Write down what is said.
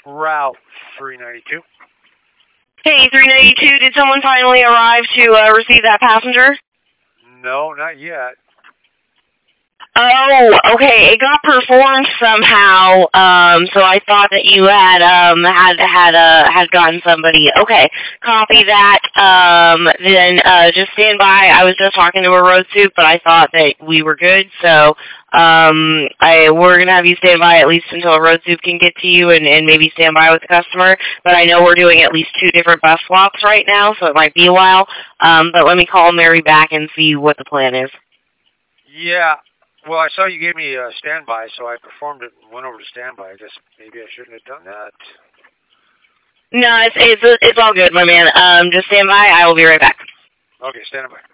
Route 392. Hey, 392, did someone finally arrive to receive that passenger? No, not yet. Oh, okay. It got performed somehow. So I thought that you had gotten somebody. Okay, copy that. Then just stand by. I was just talking to a road soup, but I thought that we were good. So we're gonna have you stand by at least until a road soup can get to you, and maybe stand by with the customer. But I know we're doing at least 2 different bus swaps right now, so it might be a while. But let me call Mary back and see what the plan is. Yeah. Well, I saw you gave me a standby, so I performed it and went over to standby. I guess maybe I shouldn't have done that. No, it's all good, my man. Just stand by. I will be right back. Okay, stand by.